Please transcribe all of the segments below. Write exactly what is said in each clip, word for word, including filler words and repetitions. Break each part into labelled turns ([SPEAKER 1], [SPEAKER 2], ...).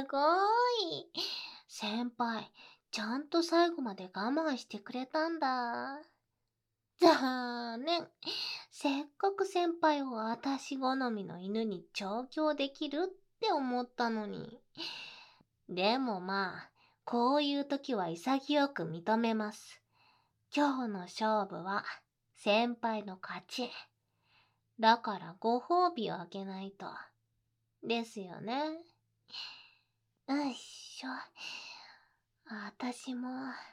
[SPEAKER 1] ごい。先輩、ちゃんと最後まで我慢してくれたんだ。残念。せっかく先輩を私好みの犬に調教できるって思ったのに。でもまあ、こういう時は潔く認めます。今日の勝負は先輩の勝ち。だからご褒美をあげないと。ですよね。よいしょ。私も。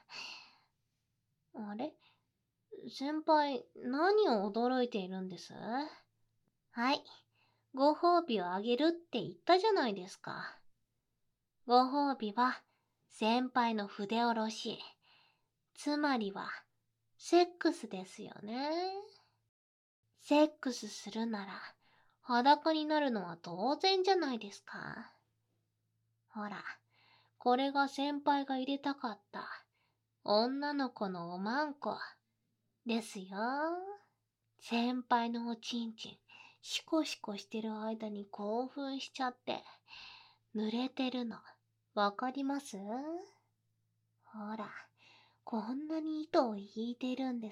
[SPEAKER 1] あれ、先輩、何を驚いているんです？はい。ご褒美をあげるって言ったじゃないですか。ご褒美は先輩の筆下ろし。つまりは、セックスですよね。セックスするなら、裸になるのは当然じゃないですか。ほら、これが先輩が入れたかった女の子のおまんこですよ。先輩のおちんちん、シコシコしてる間に興奮しちゃって、濡れてるの、わかります？ほら、こんなに糸を引いてるんです。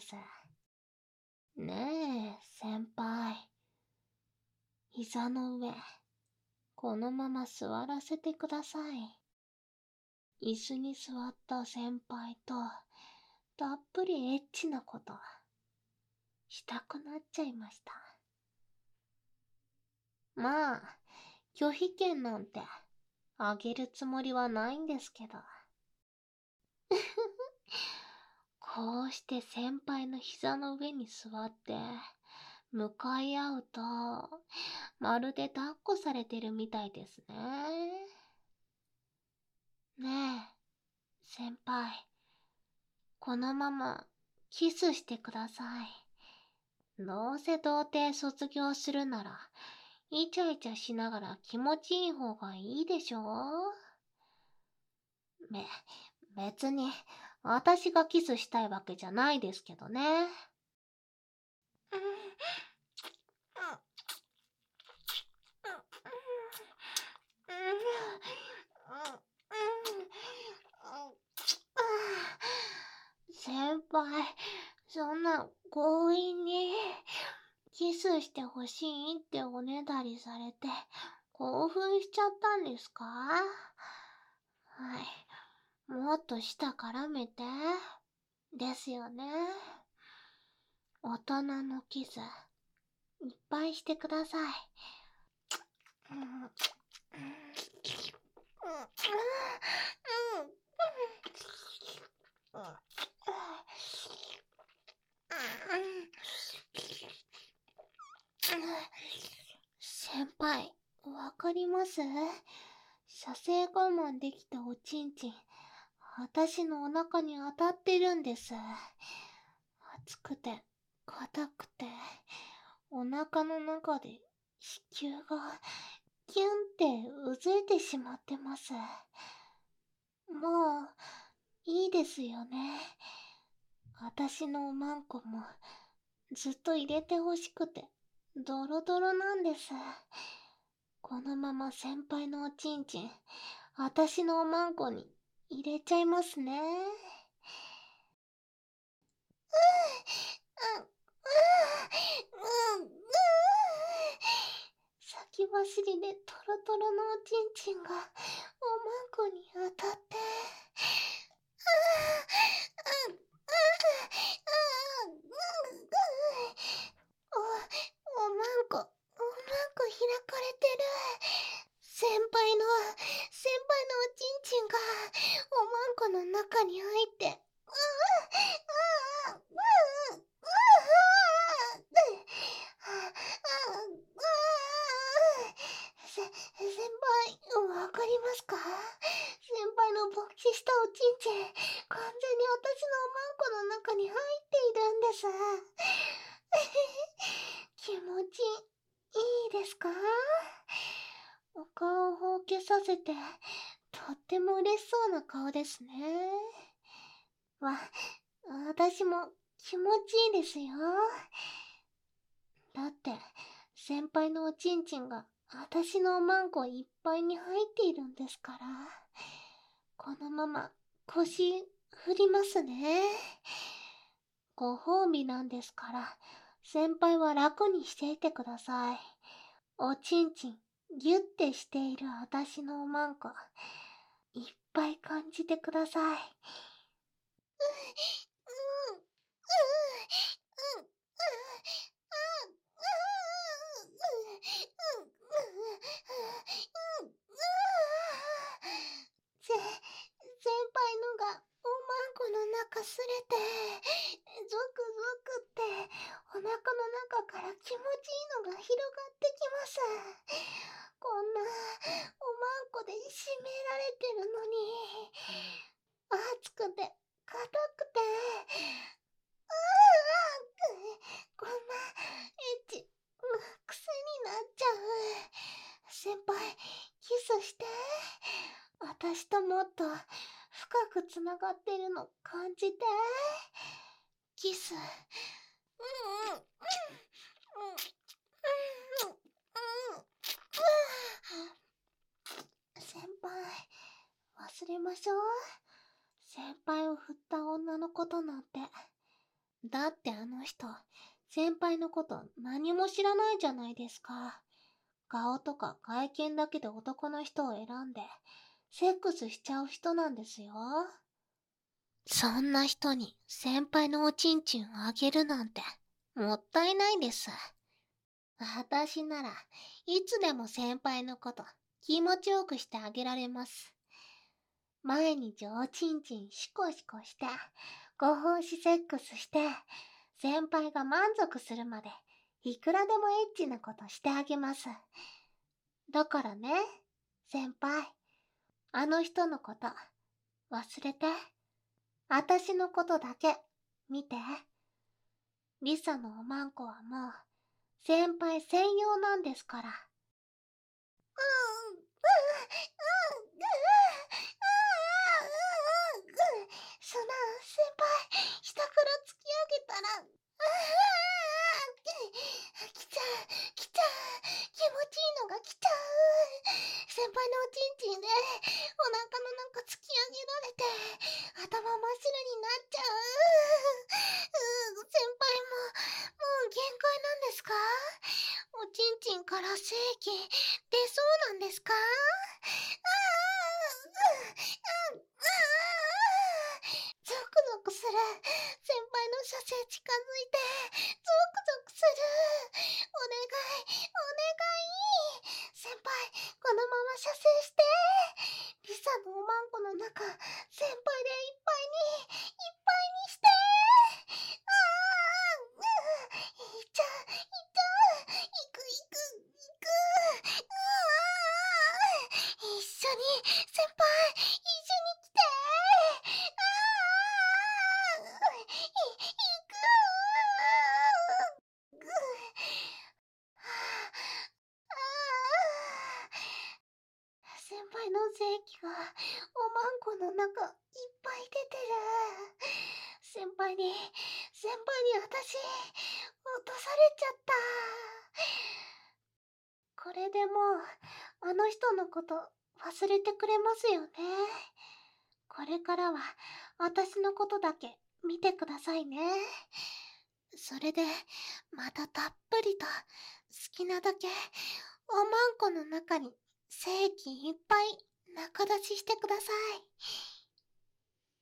[SPEAKER 1] ねえ、先輩。膝の上、このまま座らせてください。椅子に座った先輩と、たっぷりエッチなこと、したくなっちゃいました。まあ、拒否権なんて、あげるつもりはないんですけど。こうして先輩の膝の上に座って、向かい合うと、まるで抱っこされてるみたいですね。ねえ、先輩。このまま、キスしてください。どうせ童貞卒業するなら、イチャイチャしながら気持ちいい方がいいでしょ？べ、別に、私がキスしたいわけじゃないですけどね。先輩、そんな強引にキスしてほしいっておねだりされて興奮しちゃったんですか？はい。もっと舌絡めて。ですよね。大人のキス、いっぱいしてください。うんうん先輩、わかります？射精我慢できたおちんちん、私のお腹に当たってるんです。熱くて、硬くて、お腹の中で子宮がキュンってうずいてしまってます。もう、いいですよね。私のおまんこも、ずっと入れてほしくて、ドロドロなんです。このまま先輩のおちんちん、私のおまんこに入れちゃいますね。うん、うん、うん、うん。先走りでトロトロのおちんちんがおまんこに当たって、うん、うん、うん、うん、お、おまんこ、おまんこ開かれてる。先輩の、先輩のおちんちんがおまんこの中に入って、うん、うん、うん、うん、うん、せ、先輩、わかりますか？先輩の勃起したおちんちん、完全に私のおまんこの中に入っているんです。気持ちいいですか？お顔をほうけさせて、とっても嬉しそうな顔ですね。わ、私も気持ちいいですよ。だって、先輩のおちんちんが私のおまんこいっぱいに入っているんですから。このまま腰振りますね。ご褒美なんですから、先輩は楽にしていてください。おちんちんギュッてしている私のおまんこ、いっぱい感じてください。うん、うん、うん、うん、うん、うん、せ、先輩のがおまんこの中すれて、ゾクゾクってお腹の中から気持ちいいのが広がってきます。こんなおまんこで締められてるのに、熱くて硬くて、ああ、こんなエッチ、癖になっちゃう。先輩、キスして。私ともっと深くつながってるの感じて。キス。うんうん。うんうん。うんうん。先輩、忘れましょう。先輩を振った女のことなんて。だってあの人、先輩のこと何も知らないじゃないですか。顔とか外見だけで男の人を選んで、セックスしちゃう人なんですよ。そんな人に先輩のおちんちんをあげるなんて、もったいないです。私ならいつでも先輩のこと気持ちよくしてあげられます。毎日おちんちんシコシコして、ご奉仕セックスして、先輩が満足するまでいくらでもエッチなことしてあげます。だからね、先輩、あの人のこと忘れて、あたしのことだけ見て。リサのおまんこはもう先輩専用なんですから。うん、うん、うん、うん、うん、そんな先輩、下から突き上げたら、ああ、来ちゃう、来ちゃう、気持ちいいのが来ちゃう。先輩のおちんちんでお腹の中突き上げられて、頭真っ白になっちゃう。うー先輩も、もう限界なんですか？おちんちんから精液出そうなんですか？ああ、うん、うん、うん、ゾクゾクする。先輩の射精近づいて、ゾクゾクする。お願い、お願い。先輩、このまま射精して。リサのおまんこの中、先輩でいっぱいに、いっぱいにして。ああ、うん、いっちゃう、いっちゃう。いくいく、いく。ああ、一緒に、先輩、一緒に来て。ああ、い、いく。ぐああ、先輩の精液がおまんこの中いっぱい出てる。先輩に、先輩に私、落とされちゃった。これでもう、あの人のこと忘れてくれますよね。これからは、私のことだけ見てくださいね。それで、またたっぷりと、好きなだけ、おまんこの中に精液いっぱい中出ししてください。